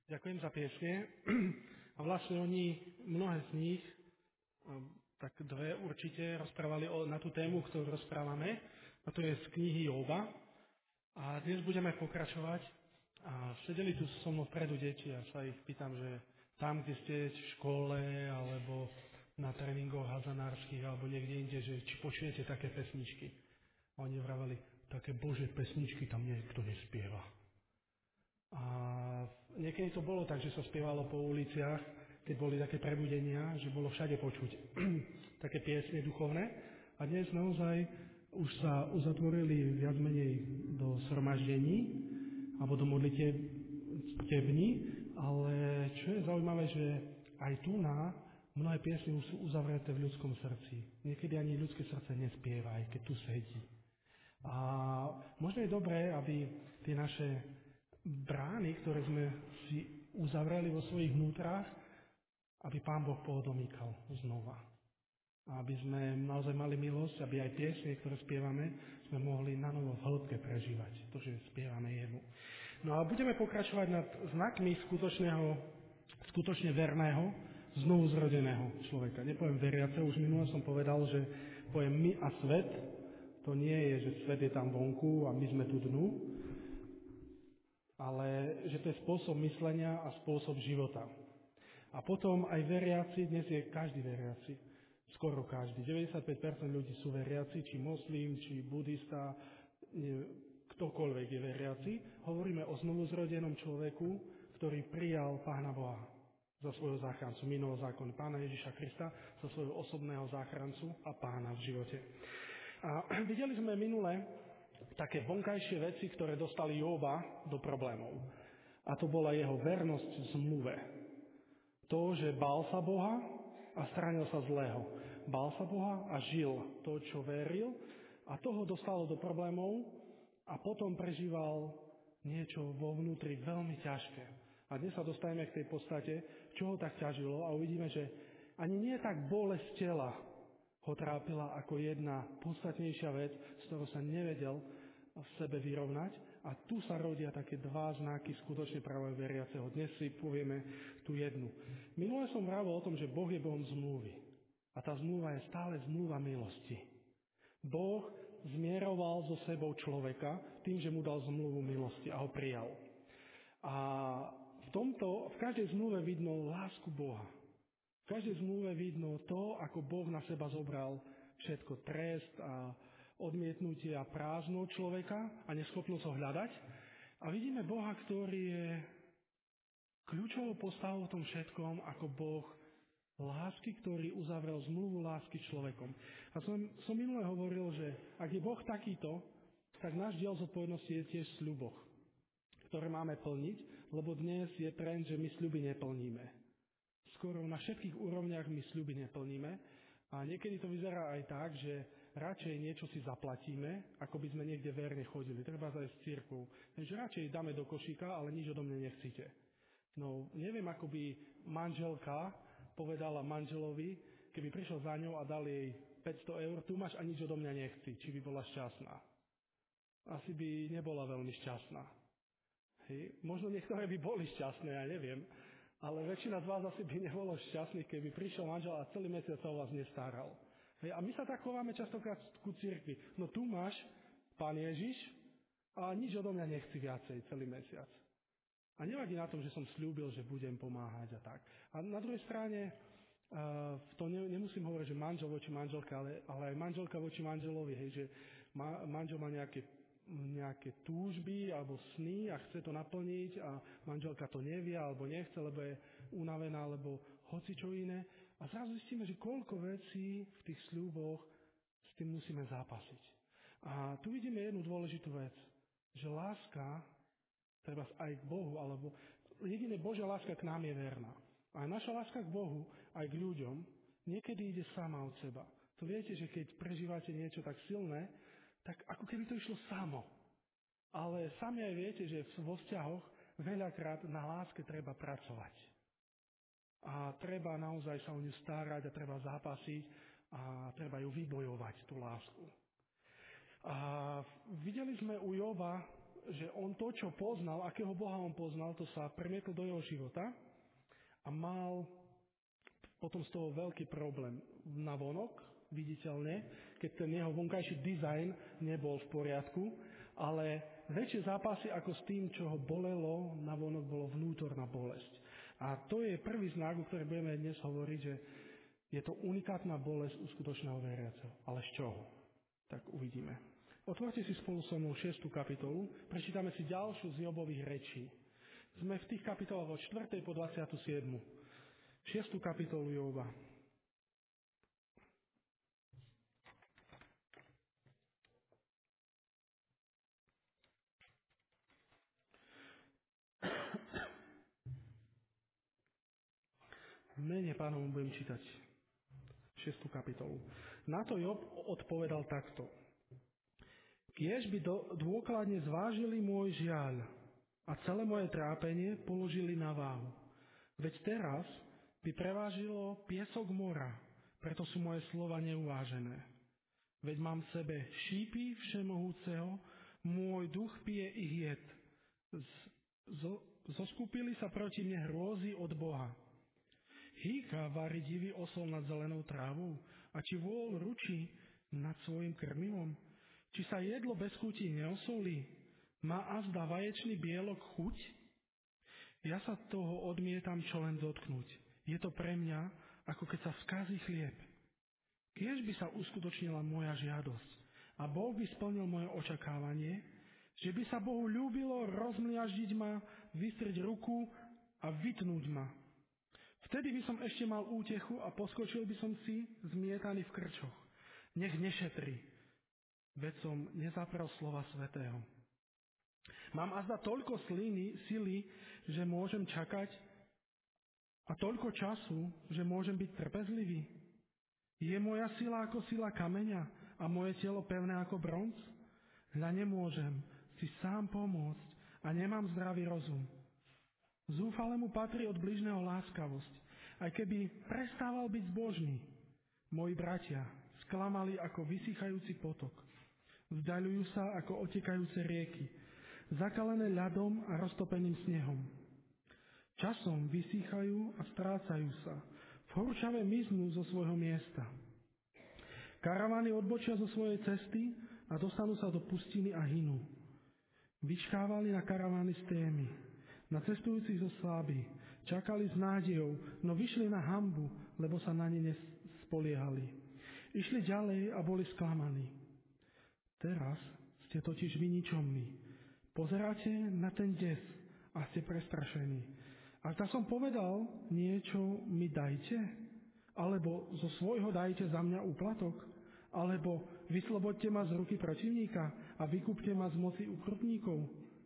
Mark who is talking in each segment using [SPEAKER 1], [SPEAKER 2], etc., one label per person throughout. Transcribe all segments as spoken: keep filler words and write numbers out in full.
[SPEAKER 1] Ďakujem za piesne. A vlastne oni, mnohé z nich, tak dve určite, rozprávali o, na tú tému, ktorú rozprávame, a to je z knihy Jóba. A dnes budeme pokračovať. A sedeli tu so mnou vpredu deti a sa ich pýtam, že tam, kde ste v škole, alebo na tréningoch hazanárskych, alebo niekde inde, že či počujete také pesničky. A oni vraveli, také Božie pesničky tam niekto nespieva. A niekedy to bolo tak, že sa spievalo po uliciach, keď boli také prebudenia, že bolo všade počuť také piesne duchovné. A dnes naozaj už sa uzatvorili viac menej do zhromaždení alebo do modlitební, ale čo je zaujímavé, že aj tu na mnohé piesne už sú uzavreté v ľudskom srdci. Niekedy ani ľudské srdce nespieva, aj keď tu sedí. A možno je dobré, aby tie naše brány, ktoré sme si uzavreli vo svojich vnútrách, aby Pán Boh podomýkal znova. A aby sme naozaj mali milosť, aby aj piesne, ktoré spievame, sme mohli na novo v hĺbke prežívať. To, že spievame jemu. No a budeme pokračovať nad znakmi skutočného, skutočne verného, znovu zrodeného človeka. Nepoviem veriaceho, už minule som povedal, že poviem my a svet, to nie je, že svet je tam vonku a my sme tu dnu, ale že to je spôsob myslenia a spôsob života. A potom aj veriaci, dnes je každý veriaci, skoro každý. deväťdesiatpäť percent ľudí sú veriaci, či moslim, či budista, ktokoľvek je veriaci. Hovoríme o znovuzrodenom človeku, ktorý prijal Pána Boha za svojho záchrancu, minulého zákona, Pána Ježiša Krista, za svojho osobného záchrancu a Pána v živote. A videli sme minule také vonkajšie veci, ktoré dostali Jóba do problémov. A to bola jeho vernosť v zmluve. To, že bál sa Boha a stránil sa zlého. Bál sa Boha a žil to, čo veril, a toho dostalo do problémov a potom prežíval niečo vo vnútri veľmi ťažké. A dnes sa dostaneme k tej podstate, čo ho tak ťažilo, a uvidíme, že ani nie tak bolesť tela ho trápila ako jedna podstatnejšia vec, z ktorou sa nevedel v sebe vyrovnať. A tu sa rodia také dva znaky skutočne práve veriaceho. Dnes si povieme tú jednu. Minule som vravel o tom, že Boh je Bohom zmluvy. A tá zmluva je stále zmluva milosti. Boh zmieroval so sebou človeka tým, že mu dal zmluvu milosti a ho prijal. A v tomto, v každej zmluve vidno lásku Boha. V každej zmluve vidno to, ako Boh na seba zobral všetko, trest a odmietnutie a prázdno človeka a neschopnosť ho hľadať. A vidíme Boha, ktorý je kľúčovou postavou v tom všetkom, ako Boh lásky, ktorý uzavrel zmluvu lásky človekom. A som, som minule hovoril, že ak je Boh takýto, tak náš diel zodpovednosti je tiež v sľuboch, ktoré máme plniť, lebo dnes je trend, že my sľuby neplníme. Skoro na všetkých úrovniach my sľuby neplníme a niekedy to vyzerá aj tak, že radšej niečo si zaplatíme, ako by sme niekde verne chodili. Treba aj s cirkvou. Takže radšej dáme do košíka, ale nič odo mňa nechcite. No, neviem, ako by manželka povedala manželovi, keby prišiel za ňou a dal jej päťsto eur, tu máš a nič odo mňa nechci, či by bola šťastná. Asi by nebola veľmi šťastná. Hej. Možno niektoré by boli šťastné, ja neviem. Ale väčšina z vás asi by nebolo šťastných, keby prišiel manžel a celý mesiac sa o vás nestaral. Hej, a my sa tak chováme častokrát ku cirkvi. No tu máš, Pán Ježiš, a nič odo mňa nechci viacej celý mesiac. A nevadí na tom, že som sľúbil, že budem pomáhať a tak. A na druhej strane, uh, to ne, nemusím hovoriť, že manžel voči manželke, ale, ale aj manželka voči manželovi. Hej, že ma, manžel má nejaké nejaké túžby alebo sny a chce to naplniť a manželka to nevie alebo nechce, lebo je unavená alebo hocičo iné. A zrazu zistíme, že koľko vecí v tých sľuboch s tým musíme zápasiť. A tu vidíme jednu dôležitú vec, že láska, treba aj k Bohu, alebo jediné Božia láska k nám je verná. A naša láska k Bohu aj k ľuďom niekedy ide sama od seba. To viete, že keď prežívate niečo tak silné, tak ako keby to išlo samo. Ale sami aj viete, že vo vzťahoch veľakrát na láske treba pracovať. A treba naozaj sa o ňu starať a treba zápasiť a treba ju vybojovať, tú lásku. A videli sme u Jóba že on to, čo poznal, akého Boha on poznal, to sa premietlo do jeho života a mal potom z toho veľký problém navonok, viditeľne, keď ten jeho vonkajší dizajn nebol v poriadku, ale väčšie zápasy ako s tým, čo ho bolelo, navonok bolo vnútorná bolesť. A to je prvý znak, o ktorej budeme dnes hovoriť, že je to unikátna bolesť uskutočného veriaceho. Ale z čoho? Tak uvidíme. Otvorte si spolu so mnou šiestu kapitolu, prečítame si ďalšiu z Jobových rečí. Sme v tých kapitolách od štvrtej po dvadsiatu siedmu. Šiestu kapitolu Joba. V mene Pánovom budem čítať šiestu kapitolu. Na to Job odpovedal takto. Kiež by do, dôkladne zvážili môj žiaľ a celé moje trápenie položili na váhu. Veď teraz by prevážilo piesok mora, preto sú moje slova neuvážené. Veď mám v sebe šípy všemohúceho, môj duch pije ich jed. Zoskupili sa proti mne hrôzy od Boha. Hýka varí divý osol nad zelenou trávou a či vôľ ručí nad svojim krmivom? Či sa jedlo bez chutí neosolí? Má azda vaječný bielok chuť? Ja sa toho odmietam čo len dotknúť. Je to pre mňa, ako keď sa skazí chlieb. Kiež by sa uskutočnila moja žiadosť a Boh by splnil moje očakávanie, že by sa Bohu ľúbilo rozmliaždiť ma, vystrieť ruku a vytnúť ma. Vtedy by som ešte mal útechu a poskočil by som si zmietaný v krčoch. Nech nešetri, veď som nezaprel slova svätého. Mám azda toľko sliny, sily, že môžem čakať a toľko času, že môžem byť trpezlivý. Je moja sila ako sila kameňa a moje telo pevné ako bronz? Hľa nemôžem si sám pomôcť a nemám zdravý rozum. Zúfalému patrí od bližného láskavosť, aj keby prestával byť zbožný. Moji bratia sklamali ako vysychajúci potok. Vzdaľujú sa ako otekajúce rieky, zakalené ľadom a roztopeným snehom. Časom vysýchajú a strácajú sa. V horúčave miznú zo svojho miesta. Karavany odbočia zo svojej cesty a dostanú sa do pustiny a hynú. Vyčkávali na karavany z Témy, na cestujúcich zo Sáby. Čakali s nádejou, no vyšli na hanbu, lebo sa na ne nespoliehali. Išli ďalej a boli sklamaní. Teraz ste totiž vy ničomní. Pozeráte na ten des a ste prestrašení. A tak som povedal, niečo mi dajte, alebo zo svojho dajte za mňa úplatok, alebo vyslobodte ma z ruky protivníka a vykúpte ma z moci ukrutníkov.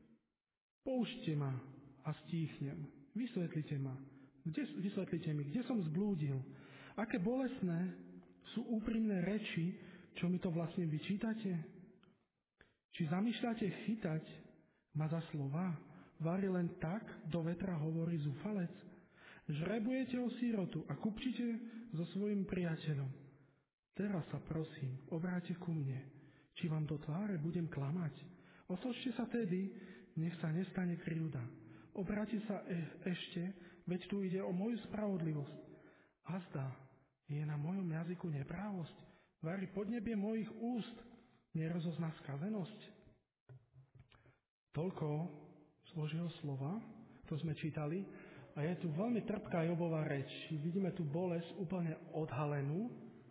[SPEAKER 1] Poučte ma a stíchnem. Vysvetlite ma. Kde, vysvetlite mi, kde som zblúdil. Aké bolestné sú úprimné reči, čo mi to vlastne vyčítate? Či zamýšľate chytať ma za slova? Vári len tak, do vetra hovorí zúfalec. Žrebujete o sírotu a kupčite so svojím priateľom. Teraz sa prosím, obráte ku mne. Či vám do tváre budem klamať? Otočte sa tedy, nech sa nestane krivda. Obráte sa e- ešte, veď tu ide o moju spravodlivosť. Azda, je na mojom jazyku neprávosť. Vári podnebie mojich úst, nerozozná skazenosť. Toľko z Božieho slova, to sme čítali, a je tu veľmi trpká Jobová reč. Vidíme tu bolesť úplne odhalenú.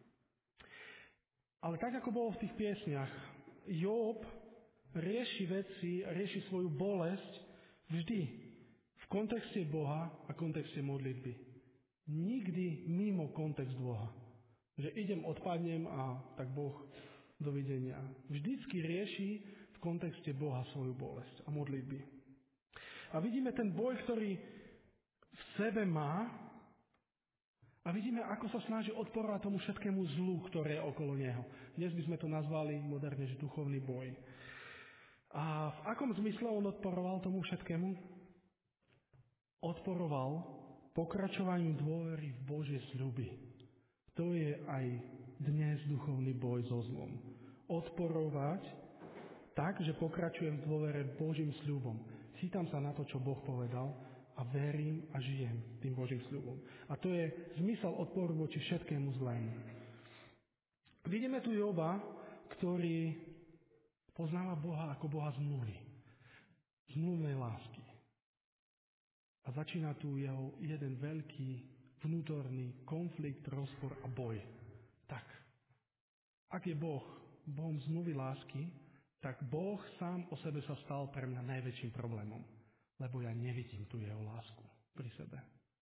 [SPEAKER 1] Ale tak, ako bolo v tých piesniach, Job rieši veci, rieši svoju bolesť vždy v kontexte Boha a kontexte modlitby. Nikdy mimo kontext Boha. Že idem, odpadnem a tak Boh, dovidenia. Vždycky rieši v kontexte Boha svoju bolesť a modlitby. A vidíme ten boj, ktorý v sebe má, a vidíme, ako sa snaží odporovať tomu všetkému zlu, ktoré je okolo neho. Dnes by sme to nazvali moderne, že duchovný boj. A v akom zmysle on odporoval tomu všetkému? Odporoval pokračovaniu dôvery v Božie sľuby. To je aj dnes duchovný boj so zlom. Odporovať Tak, že pokračujem v dôvere Božím sľubom. Chytám sa na to, čo Boh povedal a verím a žijem tým Božím sľubom. A to je zmysel odporu voči všetkému zlému. Vidíme tu Joba, ktorý poznáva Boha ako Boha zmluvy. Zmluvnej lásky. A začína tu jeho jeden veľký vnútorný konflikt, rozpor a boj. Tak, ak je Boh Bohom zmluvy lásky, tak Boh sám o sebe sa stal pre mňa najväčším problémom, lebo ja nevidím tu jeho lásku pri sebe.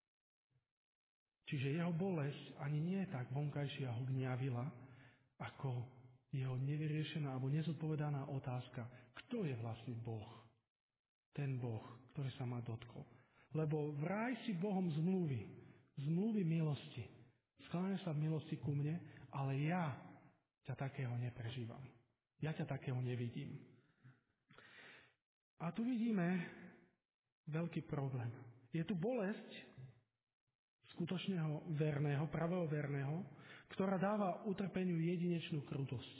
[SPEAKER 1] Čiže jeho bolesť ani nie je tak vonkajšia ho gňavila, ako jeho nevyriešená alebo nezodpovedaná otázka, kto je vlastne Boh? Ten Boh, ktorý sa ma dotkol. Lebo vraj si Bohom zmluvy, zmluvy milosti. Skláňa sa v milosti ku mne, ale ja ťa takého neprežívam. Ja ťa takého nevidím. A tu vidíme veľký problém. Je tu bolesť skutočného verného, pravého verného, ktorá dáva utrpeniu jedinečnú krutosť.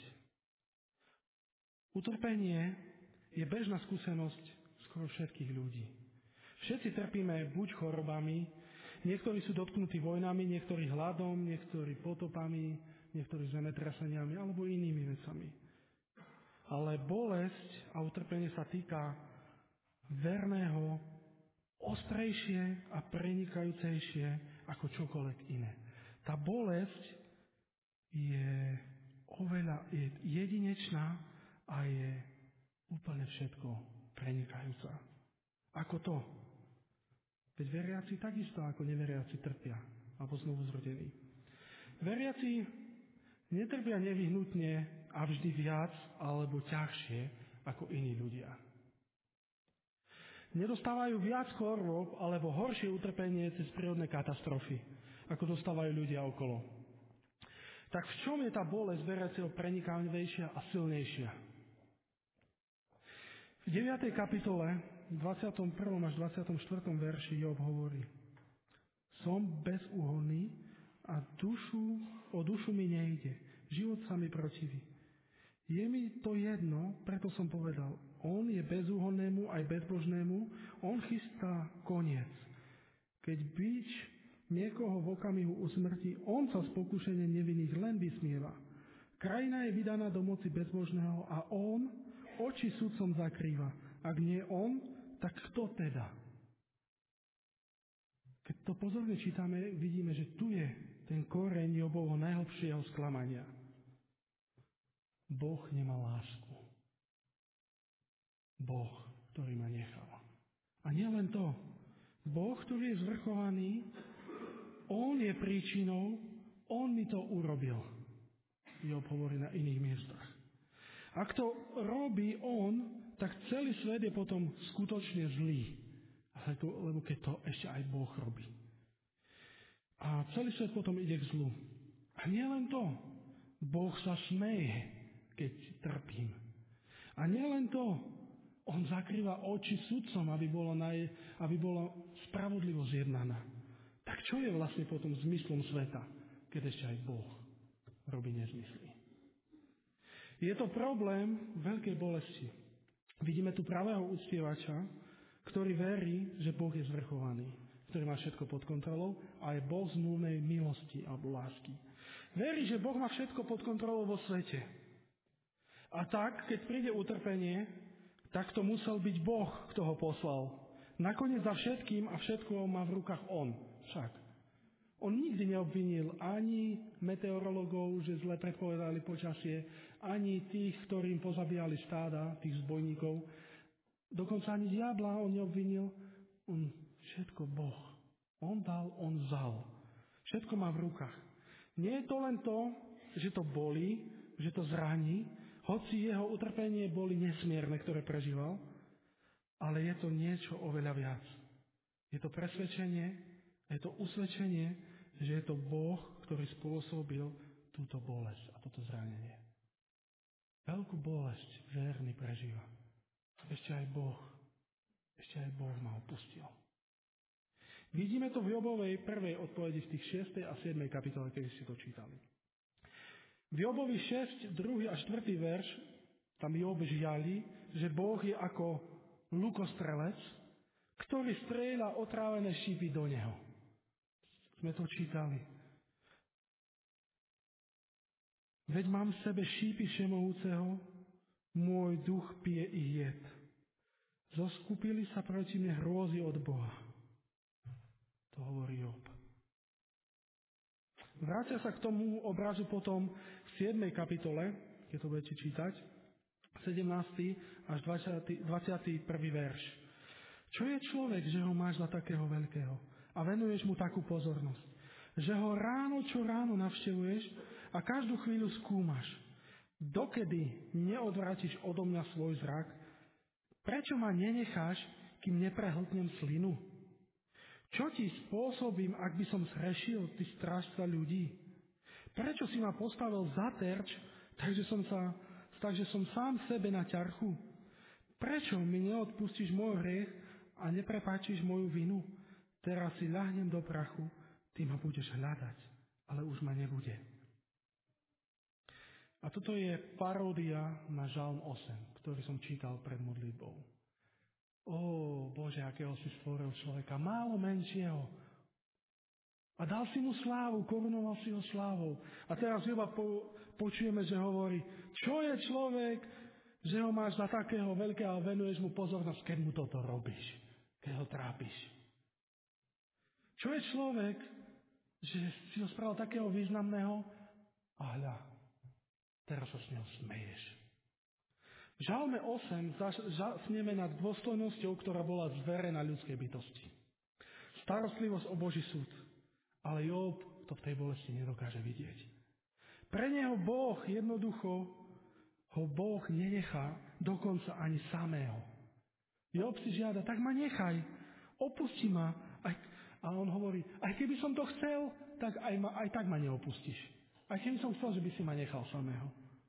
[SPEAKER 1] Utrpenie je bežná skúsenosť skoro všetkých ľudí. Všetci trpíme buď chorobami, niektorí sú dotknutí vojnami, niektorí hladom, niektorí potopami, niektorí zemetraseniami alebo inými vecami. Ale bolesť a utrpenie sa týka verného ostrejšie a prenikajúcejšie ako čokoľvek iné. Tá bolesť je oveľa je jedinečná a je úplne všetko prenikajúca. Ako to? Veď veriaci takisto ako neveriaci trpia, alebo znovu zrodení. Veriaci netrpia nevyhnutne a vždy viac alebo ťažšie ako iní ľudia. Nedostávajú viac chorôb alebo horšie utrpenie cez prírodné katastrofy, ako dostávajú ľudia okolo. Tak v čom je tá bolesť veriaceho prenikavejšia a silnejšia? V deviatej kapitole, dvadsiatom prvom až dvadsiatom štvrtom verši Job hovorí: Som bezúhonný a dušu, o dušu mi nejde, život sa mi protiví. Je mi to jedno, preto som povedal, on je bezúhonnému aj bezbožnému, on chystá koniec. Keď bič niekoho v okamihu usmrtí, on sa z pokušenia nevinných len vysmieva. Krajina je vydaná do moci bezbožného a on oči sudcom zakrýva. Ak nie on, tak kto teda? Keď to pozorne čítame, vidíme, že tu je ten koreň Jobovho najhlbšieho sklamania. Boh nemá lásku. Boh, ktorý ma nechal. A nie len to. Boh, ktorý je zvrchovaný, on je príčinou, on mi to urobil. Job hovorí na iných miestach. Ak to robí on, tak celý svet je potom skutočne zlý. Lebo keď to ešte aj Boh robí. A celý svet potom ide k zlu. A nie len to. Boh sa smeje, keď trpím. A nie len to. On zakrýva oči sudcom, aby bolo, naj, aby bola spravodlivosť zjednaná. Tak čo je vlastne potom zmyslom sveta, keď ešte aj Boh robí nezmysly? Je to problém veľkej bolesti. Vidíme tu pravého uctievača, ktorý verí, že Boh je zvrchovaný, ktorý má všetko pod kontrolou a je Boh zmluvnej milosti alebo lásky. Verí, že Boh má všetko pod kontrolou vo svete. A tak, keď príde utrpenie, tak to musel byť Boh, kto ho poslal. Nakoniec za všetkým a všetko má v rukách on. Však. On nikdy neobvinil ani meteorologov, že zle predpovedali počasie, ani tých, ktorým pozabíjali stáda, tých zbojníkov. Dokonca ani diabla on neobvinil. On všetko Boh. On dal, on vzal. Všetko má v rukách. Nie je to len to, že to bolí, že to zraní, hoci jeho utrpenie boli nesmierne, ktoré prežíval, ale je to niečo oveľa viac. Je to presvedčenie, je to usvedčenie, že je to Boh, ktorý spôsobil túto bolesť a toto zranenie. Veľkú bolesť verný prežíva. Ešte aj Boh, ešte aj Boh ma opustil. Vidíme to v Jobovej prvej odpovedi v tých šiestej a siedmej kapitole, keď ste to čítali. V Jobovi šesť, druhý a štvrtý verš tam Job žiali, že Boh je ako lukostrelec, ktorý strieľa otrávené šípy do neho. Sme to čítali. Veď mám v sebe šípy všemohúceho, môj duch pije ich jed. Zoskupili sa proti mne hrôzy od Boha. To hovorí Job. Vrátia sa k tomu obrazu potom v siedmej kapitole, keď to budete čítať, sedemnásty až dvadsiaty prvý verš. Čo je človek, že ho máš za takého veľkého a venuješ mu takú pozornosť? Že ho ráno čo ráno navštevuješ a každú chvíľu skúmaš. Dokedy neodvrátiš odo mňa svoj zrak? Prečo ma nenecháš, kým neprehltnem slinu? Čo ti spôsobím, ak by som zhrešil, ty strážca ľudí? Prečo si ma postavil za terč, takže som, sa, takže som sám sebe na ťarchu? Prečo mi neodpustíš môj hriech a neprepáčiš moju vinu? Teraz si ľahnem do prachu, ty ma budeš hľadať, ale už ma nebude. A toto je paródia na Žalm osem, ktorý som čítal pred modlitbou. Ó, Bože, akého si stvoril človeka, málo menšieho. A dal si mu slávu, korunoval si ho slávou. A teraz Joba po, počujeme, že hovorí, čo je človek, že ho máš za takého veľkého a venuješ mu pozornosť, keď mu toto robíš, keď ho trápiš. Čo je človek, že si ho spravil takého významného a hľa, teraz sa s ňou smeješ. V Žalme osem zasneme nad dôstojnosťou, ktorá bola zverená ľudskej bytosti. Starostlivosť o Boží súd. Ale Job to v tej bolesti nedokáže vidieť. Pre neho Boh jednoducho ho Boh nenechá dokonca ani samého. Job si žiada, tak ma nechaj, opusti ma. Aj, a on hovorí, aj keby som to chcel, tak aj, ma, aj tak ma neopustíš. Aj keby som chcel, že by si ma nechal samého.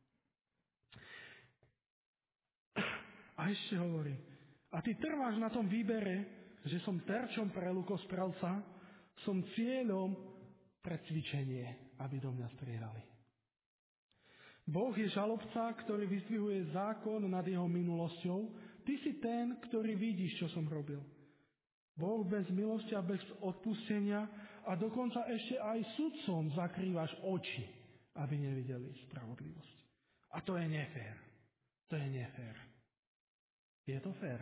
[SPEAKER 1] A ešte hovorí, a ty trváš na tom výbere, že som terčom pre lukostrelca, som cieľom pre cvičenie, aby do mňa strieľali. Boh je žalobca, ktorý vyzdvihuje zákon nad jeho minulosťou. Ty si ten, ktorý vidíš, čo som robil. Boh bez milosti a bez odpustenia a dokonca ešte aj sudcom zakrývaš oči, aby nevideli spravodlivosť. A to je nefér. To je nefér. Je to fér?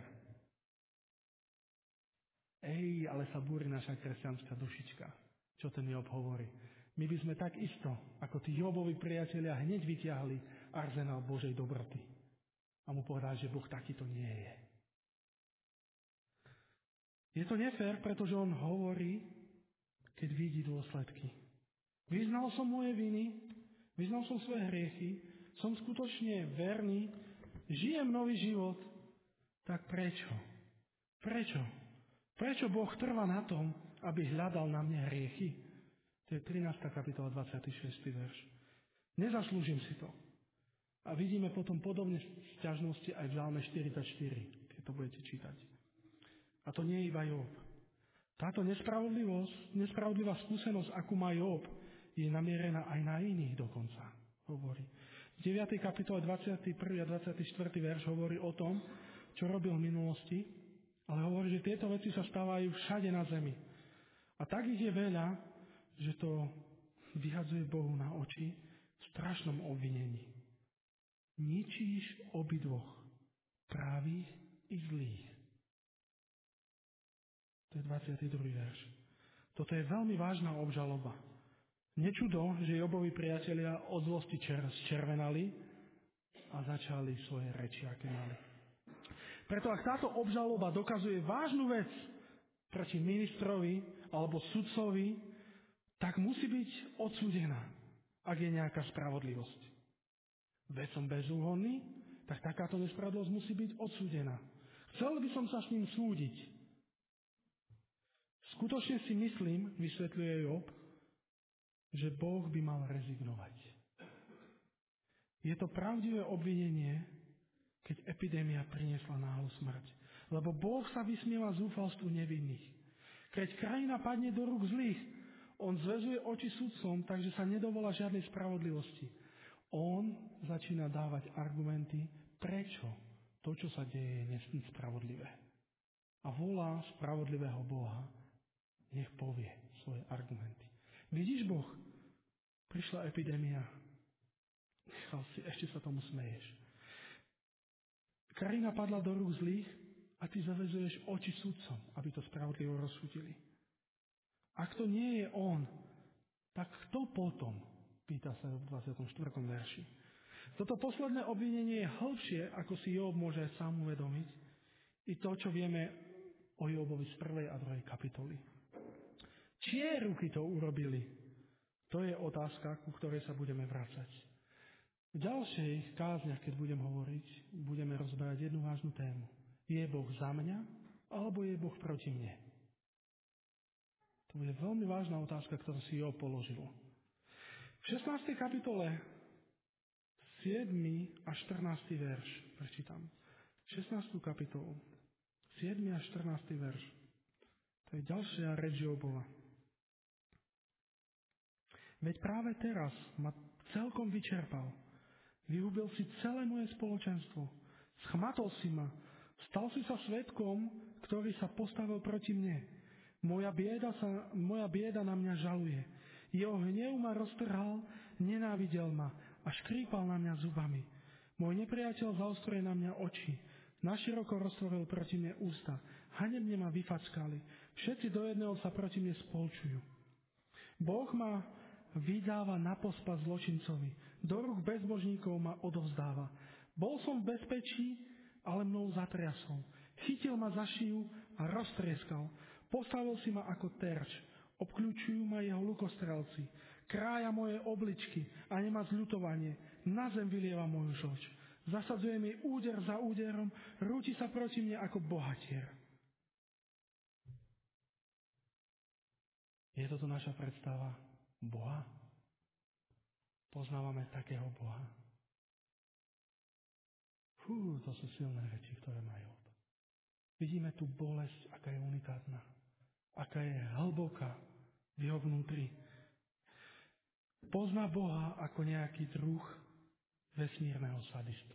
[SPEAKER 1] Ej, ale sa búri naša kresťanská dušička. Čo ten Job hovorí? My by sme tak isto, ako tí Jobovi priatelia, hneď vyťahli arzenál Božej dobroty. A mu povedali, že Boh takýto nie je. Je to nefér, pretože on hovorí, keď vidí dôsledky. Vyznal som moje viny, vyznal som svoje hriechy, som skutočne verný, žijem nový život, tak prečo? Prečo? Prečo Boh trvá na tom, aby hľadal na mne hriechy? To je trinásta kapitola, dvadsiaty šiesty verš. Nezaslúžim si to. A vidíme potom podobne sťažnosti aj v Žalme štyridsaťštyri, keď to budete čítať. A to nie je iba Job. Táto nespravodlivosť, nespravodlivá skúsenosť, akú má Job, je namierená aj na iných dokonca, hovorí. V deviatej kapitole dvadsiaty prvý a dvadsiaty štvrtý verš hovorí o tom, čo robil v minulosti, ale hovorí, že tieto veci sa stávajú všade na zemi. A tak ich je veľa, že to vyhadzuje Bohu na oči v strašnom obvinení. Ničíš obidvoch, právých i zlých. To je dvadsiaty druhý verš. Toto je veľmi vážna obžaloba. Nečudo, že Jobovi priatelia od zlosti čer- červenali a začali svoje reči, aké mali. Preto ak táto obžaloba dokazuje vážnu vec proti ministrovi alebo sudcovi, tak musí byť odsúdená, ak je nejaká spravodlivosť. Veď som bezúhonný, tak takáto nespravodlivosť musí byť odsúdená. Chcel by som sa s ním súdiť. Skutočne si myslím, vysvetľuje Job, že Boh by mal rezignovať. Je to pravdivé obvinenie, keď epidémia priniesla náhlu smrť. Lebo Boh sa vysmieva zúfalstvu nevinných. Keď krajina padne do rúk zlých, on zväzuje oči sudcom, takže sa nedovolá žiadnej spravodlivosti. On začína dávať argumenty prečo to, čo sa deje, je nespravodlivé. A volá spravodlivého Boha, nech povie svoje argumenty. Vidíš, Boh, prišla epidémia. Nechal si, ešte sa tomu smeješ. Krajina padla do rúk zlých a ty zavezuješ oči sudcom, aby to spravodlivo rozsúdili. Ak to nie je on, tak kto potom? Pýta sa v dvadsiatom štvrtom verši. Toto posledné obvinenie je hĺbšie, ako si Job môže sám uvedomiť. I to, čo vieme o Jobovi z prvej a druhej kapitoly. Čie ruky to urobili? To je otázka, ku ktorej sa budeme vrácať. V ďalšej kázniach, keď budem hovoriť, budeme rozberať jednu vážnu tému. Je Boh za mňa, alebo je Boh proti mne? To bude veľmi vážna otázka, ktorú si Job položil. V šestnástej kapitole siedmy a štrnásty verš prečítam. šestnástu kapitolu, siedmy a štrnásty verš. To je ďalšia reč Jobova. Veď práve teraz ma celkom vyčerpal. Vyhubil si celé moje spoločenstvo. Schmatol si ma. Stal si sa svedkom, ktorý sa postavil proti mne. Moja bieda, sa, moja bieda na mňa žaluje. Jeho hnev ma roztrhal, nenávidel ma a škrípal na mňa zubami. Môj nepriateľ zaostruje na mňa oči. Naširoko roztvoril proti mne ústa. Hanebne ma vyfackali. Všetci do jedného sa proti mne spolčujú. Boh ma vydáva na pospas zločincovi. Do rúk bezbožníkov ma odovzdáva. Bol som v bezpečí, ale mnou zatriasol. Chytil ma za šiju a roztrieskal. Postavil si ma ako terč. Obkľúčujú ma jeho lukostrelci. Krája moje obličky a nemá zľutovanie. Na zem vylieva moju žoč. Zasadzuje mi úder za úderom. Rúti sa proti mne ako bohatier. Je toto naša predstava Boha? Poznávame takého Boha? Fú, to sú silné reči, ktoré majú. Vidíme tu bolesť, aká je unikátna. Aká je hlboká v jeho vnútri. Pozná Boha ako nejaký druh vesmírneho sadistu.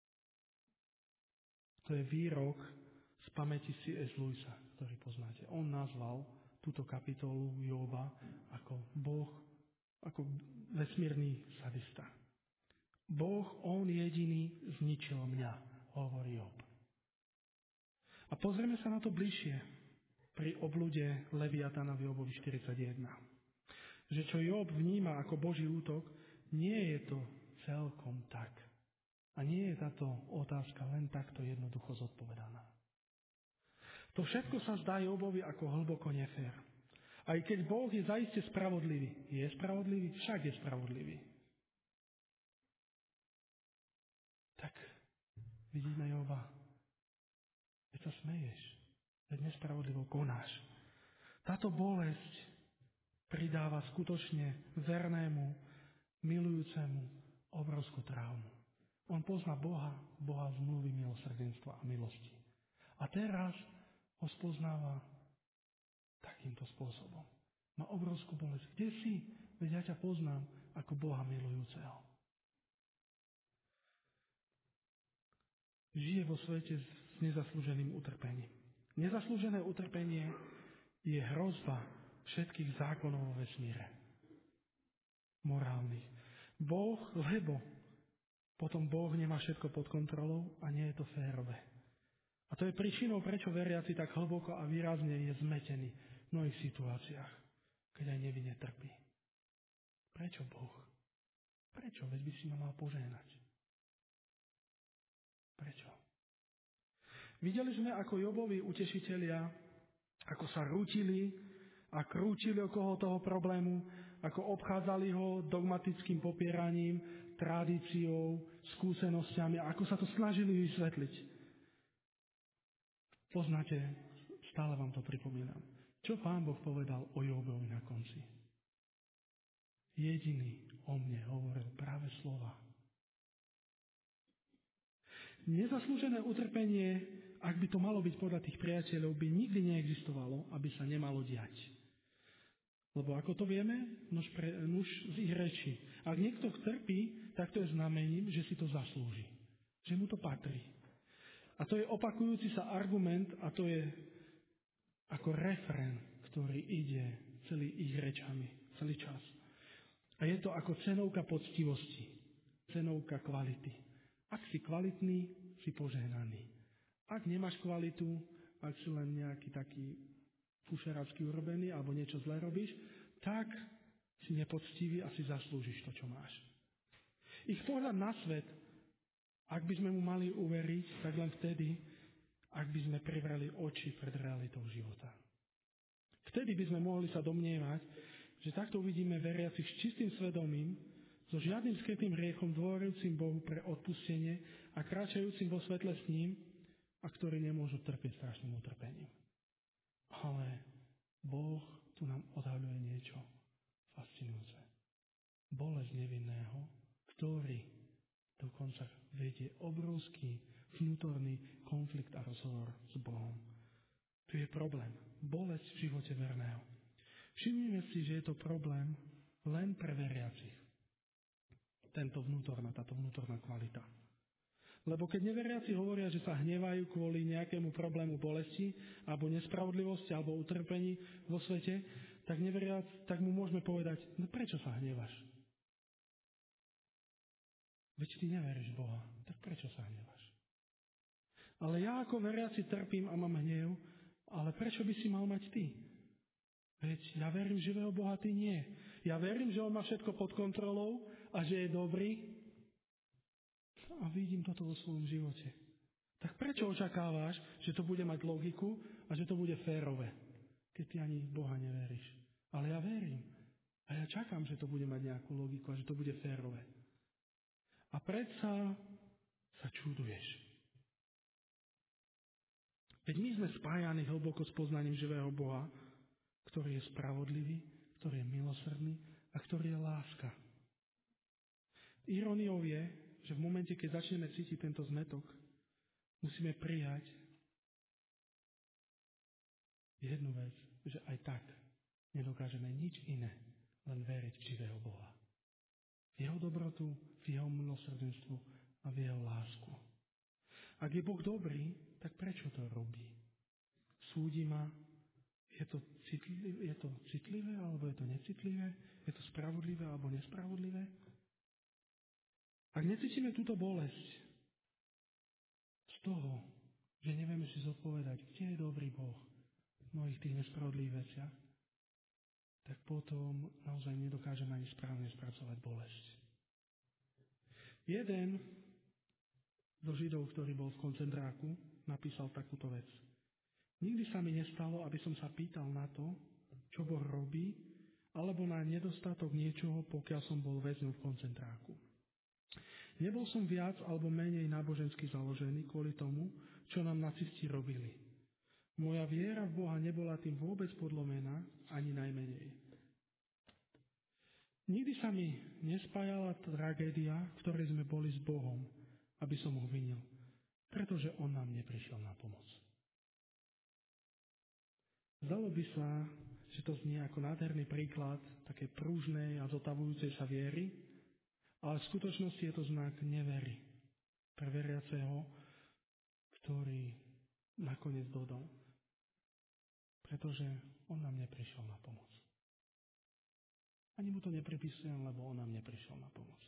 [SPEAKER 1] To je výrok z pamäti C S Lewisa, ktorý poznáte. On nazval túto kapitolu Joba ako Boh, ako vesmírny sadista. Boh, on jediný zničil mňa, hovorí Job. A pozrieme sa na to bližšie pri oblude Leviatana v Jobovi štyridsaťjeden. Že čo Job vníma ako Boží útok, nie je to celkom tak. A nie je táto otázka len takto jednoducho zodpovedaná. To všetko sa zdá Jobovi ako hlboko nefér. Aj keď Boh je zaiste spravodlivý. Je spravodlivý? Však je spravodlivý. Tak vidíme Joba. Veď sa smeješ. Veď nespravodlivo konáš. Táto bolesť pridáva skutočne vernému, milujúcemu obrovskú traumu. On pozná Boha, Boha zmluvy milosrdenstva a milosti. A teraz ho spoznáva takýmto spôsobom. Má obrovskú bolesť. Kde si? Veď ja ťa poznám ako Boha milujúceho. Žije vo svete s nezaslúženým utrpením. Nezaslúžené utrpenie je hrozba všetkých zákonov vo vesmíre. Morálnych. Boh, lebo potom Boh nemá všetko pod kontrolou a nie je to férové. A to je príčinou, prečo veriaci tak hlboko a výrazne je zmetený v mnohých situáciách, keď aj nevinne trpí. Prečo Boh? Prečo? Veď by si ma mal požehnať. Prečo? Videli sme, ako Jobovi utešitelia, ako sa rútili a krútili okolo toho problému, ako obchádzali ho dogmatickým popieraním, tradíciou, skúsenosťami, a ako sa to snažili vysvetliť. Poznáte, stále vám to pripomínam. Čo Pán Boh povedal o Jobovi na konci? Jediný o mne hovoril práve slova. Nezaslúžené utrpenie, ak by to malo byť podľa tých priateľov, by nikdy neexistovalo, aby sa nemalo diať. Lebo ako to vieme, nuž, pre, nuž z ich reči. Ak niekto trpí, tak to je znamením, že si to zaslúži. Že mu to patrí. A to je opakujúci sa argument a to je ako refrén, ktorý ide celý ich rečami, celý čas. A je to ako cenovka poctivosti, cenovka kvality. Ak si kvalitný, si požehnaný. Ak nemáš kvalitu, ak si len nejaký taký fušerácky urobený alebo niečo zle robíš, tak si nepoctivý a si zaslúžiš to, čo máš. Ich pohľad na svet, ak by sme mu mali uveriť, tak len vtedy, ak by sme privreli oči pred realitou života. Vtedy by sme mohli sa domnievať, že takto uvidíme veriacich s čistým svedomím, so žiadnym skrytým hriechom, dôverujúcim Bohu pre odpustenie a kráčajúcim vo svetle s ním, a ktorí nemôžu trpieť strašným utrpením. Ale Boh tu nám odhaľuje niečo fascinujúce. Bolesť nevinného, ktorý dokonca vedie obrovský vnútorný konflikt a rozhovor s Bohom. Tu je problém. Bolesť v živote verného. Všimnime si, že je to problém len pre veriacich. Tento vnútorná, táto vnútorná kvalita. Lebo keď neveriaci hovoria, že sa hnevajú kvôli nejakému problému bolesti, alebo nespravodlivosti, alebo utrpení vo svete, tak neveriac, tak mu môžeme povedať, no prečo sa hnevaš? Veď ty neveríš Boha, tak prečo sa hnevaš? Ale ja ako veriaci trpím a mám hnev, ale prečo by si mal mať ty? Veď ja verím živého Boha, ty nie. Ja verím, že on má všetko pod kontrolou a že je dobrý a vidím toto vo svojom živote. Tak prečo očakávaš, že to bude mať logiku a že to bude férové, keď ty ani v Boha neveríš? Ale ja verím. A ja čakám, že to bude mať nejakú logiku a že to bude férové. A predsa sa čuduješ. Veď my sme spájani hlboko s poznaním živého Boha, ktorý je spravodlivý, ktorý je milosrdný a ktorý je láska. Iróniou je, že v momente, keď začneme cítiť tento zmätok, musíme prijať jednu vec, že aj tak nedokážeme nič iné, len veriť v živého Boha. V jeho dobrotu, v jeho milosrdenstvu a v jeho lásku. Ak je Boh dobrý, tak prečo to robí? Súdi ma. Je to citlivé, je to citlivé alebo je to necitlivé? Je to spravodlivé alebo nespravodlivé? Ak necítime túto bolesť z toho, že nevieme si zodpovedať, kde je dobrý Boh v mnohých tých nespravodlivých veciach, tak potom naozaj nedokážeme ani správne spracovať bolesť. Jeden zo Židov, ktorý bol v koncentráku, napísal takúto vec. Nikdy sa mi nestalo, aby som sa pýtal na to, čo Boh robí, alebo na nedostatok niečoho, pokiaľ som bol väzňom v koncentráku. Nebol som viac alebo menej nábožensky založený kvôli tomu, čo nám nacisti robili. Moja viera v Boha nebola tým vôbec podlomená, ani najmenej. Nikdy sa mi nespájala tragédia, v ktorej sme boli s Bohom, aby som ho vinil, pretože on nám neprišiel na pomoc. Zdalo by sa, že to znie ako nádherný príklad také prúžnej a zotavujúcej sa viery, ale v skutočnosti je to znak nevery pre veriaceho, ktorý nakoniec dodal, pretože on nám neprišiel na pomoc. Ani mu to nepripisujem, lebo on nám neprišiel na pomoc.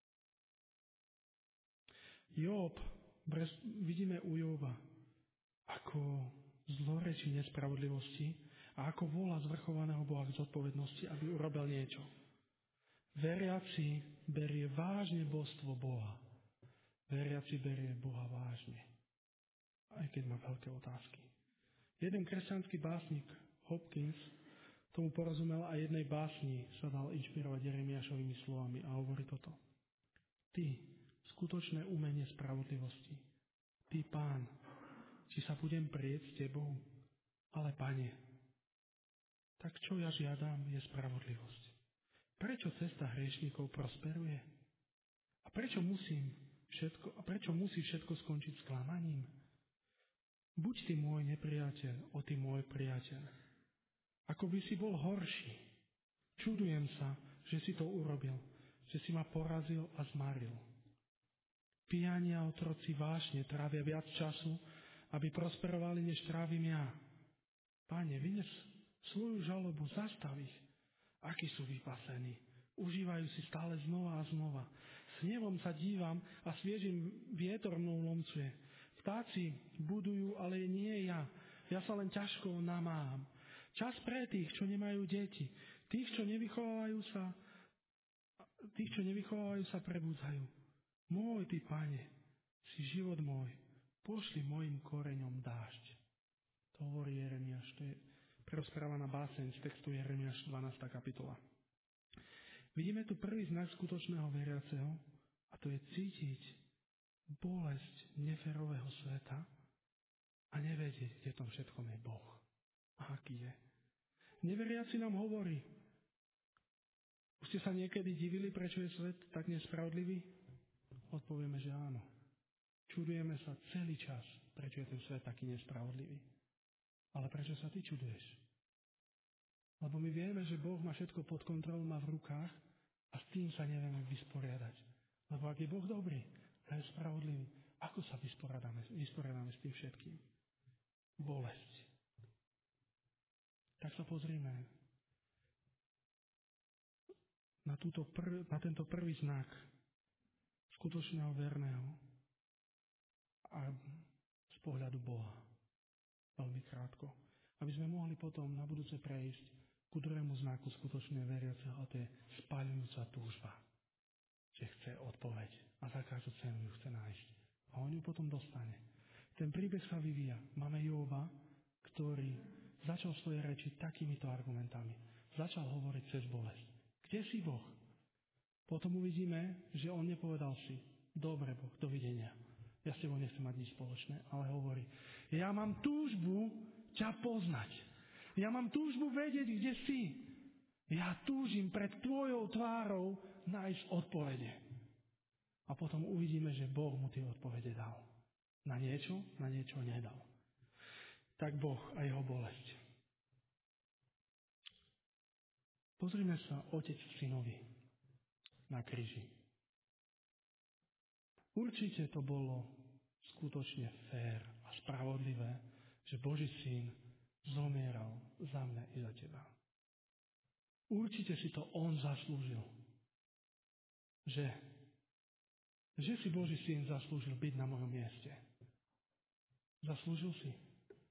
[SPEAKER 1] Job, vidíme u Joba, ako zlorečí nespravodlivosti a ako volá zvrchovaného Boha k zodpovednosti, aby urobil niečo. Veriaci berie vážne božstvo Boha. Veriaci berie Boha vážne. Aj keď má veľké otázky. Jeden kresťanský básnik, Hopkins, tomu porozumel a jednej básni sa dal inšpirovať Jeremiášovými slovami a hovorí toto. Ty, skutočné umenie spravodlivosti. Ty, Pán, či sa budem prieť s tebou, ale Pane, tak čo ja žiadam, je spravodlivosť. Prečo cesta hriešnikov prosperuje? A prečo, musím všetko, a prečo musí všetko skončiť sklamaním? Buď ty môj nepriateľ, o ty môj priateľ. Ako by si bol horší. Čudujem sa, že si to urobil, že si ma porazil a zmaril. Pijani a otroci vášne trávia viac času, aby prosperovali, než trávim ja. Pane, vynes svoju žalobu, zastav ich. Akí sú vypasení. Užívajú si stále znova a znova. S hnevom sa dívam a sviežim vietor mnou lomcuje. Vtáci budujú, ale nie ja. Ja sa len ťažko namáham. Čas pre tých, čo nemajú deti. Tých, čo nevychovávajú sa, tých, čo nevychovávajú sa, prebudzajú. Môj ty, Pane, si život môj. Pošli mojim koreňom dážď. To hovorí Jeremiáš. To je prerozprávaná báseň z textu Jeremiáš dvanásta kapitola. Vidíme tu prvý znak skutočného veriaceho a to je cítiť bolesť neférového sveta a nevedieť, kde tom všetkom je Boh. A aký je. Neveriaci nám hovorí, už ste sa niekedy divili, prečo je svet tak nespravodlivý? Odpovieme, že áno. Čudujeme sa celý čas, prečo je ten svet taký nespravodlivý. Ale prečo sa ty čuduješ? Lebo my vieme, že Boh má všetko pod kontrolou, má v rukách a s tým sa nevieme vysporiadať. Lebo ak je Boh dobrý a je spravodlivý, ako sa vysporiadáme, vysporiadáme s tým všetkým? Bolesť. Tak sa pozrime na, túto prv, na tento prvý znak skutočného verného a z pohľadu Boha. Veľmi krátko. Aby sme mohli potom na budúce prejsť ku druhému znaku skutočne veriaceho, a to je spaľujúca túžba. Že chce odpoveď a za každú cenu ju chce nájsť. A on ju potom dostane. Ten príbeh sa vyvíja. Máme Jóba, ktorý začal svoje reči takýmito argumentami. Začal hovoriť cez bolesť. Kde si Boh? Potom uvidíme, že on nepovedal si, dobre Boh, dovidenia. Ja s tebou nechcem mať nič spoločné, ale hovorí, ja mám túžbu ťa poznať. Ja mám túžbu vedieť, kde si. Ja túžim pred tvojou tvárou nájsť odpovede. A potom uvidíme, že Boh mu tie odpovede dal. Na niečo, na niečo nedal. Tak Boh a jeho bolesť. Pozrime sa otec synovi na kríži. Určite to bolo skutočne fér a spravodlivé, že Boží syn zomieral za mňa i za teba. Určite si to on zaslúžil. Že, že si Boží syn zaslúžil byť na mojom mieste. Zaslúžil si.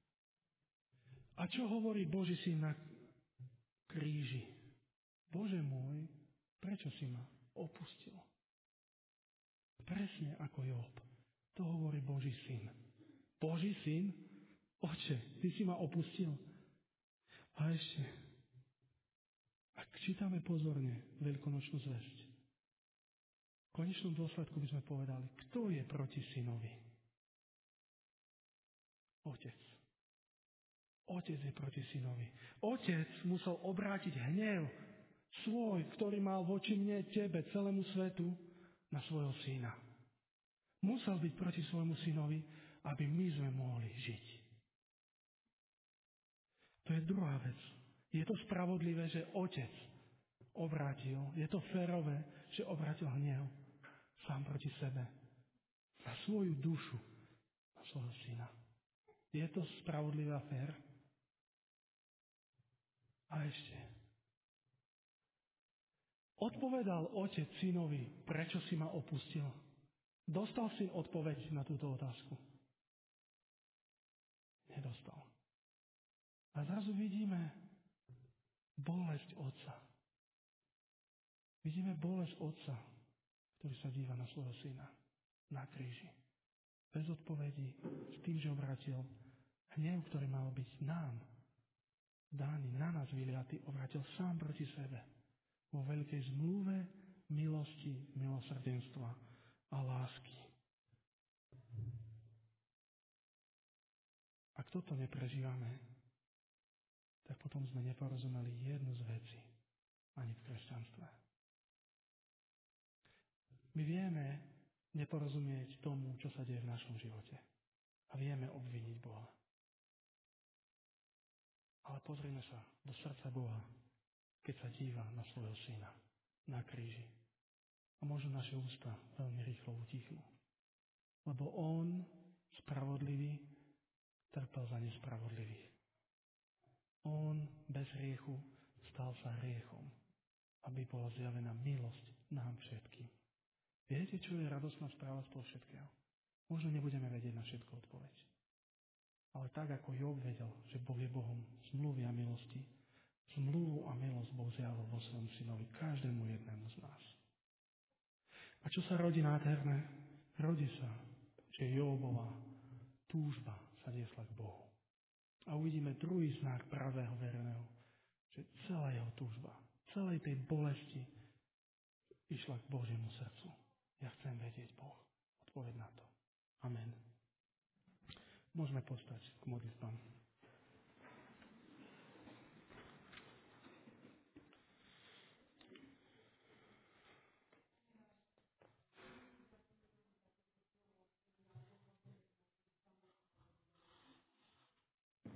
[SPEAKER 1] A čo hovorí Boží syn na kríži? Bože môj, prečo si ma opustil? Presne ako Job. To hovorí Boží syn. Boží syn? Oče, ty si ma opustil. A ešte, ak čítame pozorne veľkonočnú zvesť, v konečnom dôsledku by sme povedali, kto je proti synovi? Otec. Otec je proti synovi. Otec musel obrátiť hnev svoj, ktorý mal voči mne, tebe, celému svetu, na svojho syna. Musel byť proti svojmu synovi, aby my sme mohli žiť. To je druhá vec. Je to spravodlivé, že otec obrátil, je to férové, že obrátil hnev sám proti sebe, na svoju dušu, na svojho syna. Je to spravodlivé a fér? A ešte. Odpovedal otec synovi, prečo si ma opustil? Dostal syn odpoveď na túto otázku? Nedostal. A zrazu vidíme bolesť otca. Vidíme bolesť otca, ktorý sa díva na svojho syna na kríži. Bez odpovedí, s tým, že obrátil hnev, ktorý mal byť nám daný, na nás vyliatý, obrátil sám proti sebe vo veľkej zmluve milosti, milosrdenstva a lásky. Ak toto neprežívame, tak potom sme neporozumeli jednu z vecí ani v kresťanstve. My vieme neporozumieť tomu, čo sa deje v našom živote. A vieme obviniť Boha. Ale pozrime sa do srdca Boha, keď sa díva na svojho syna na kríži. A možno naše ústa veľmi rýchlo utichnú. Lebo on, spravodlivý, trpel za nespravodlivých. On bez hriechu stal sa hriechom, aby bola zjavená milosť nám všetkým. Viete, čo je radosná správa z toho všetkého? Možno nebudeme vedieť na všetko odpoveď. Ale tak, ako Job vedel, že Boh je Bohom zmluvy a milosti, zmluvu a milosť Boh zjavil vo svojom synovi každému jednému z nás. A čo sa rodí nádherné? Rodí sa, že Jobová túžba sa niesla k Bohu. A uvidíme druhý znak pravého verného, že celá jeho túžba, celej tej bolesti išla k Božiemu srdcu. Ja chcem vedieť Boh. Odpoveď na to. Amen. Môžeme postať k modlitbám.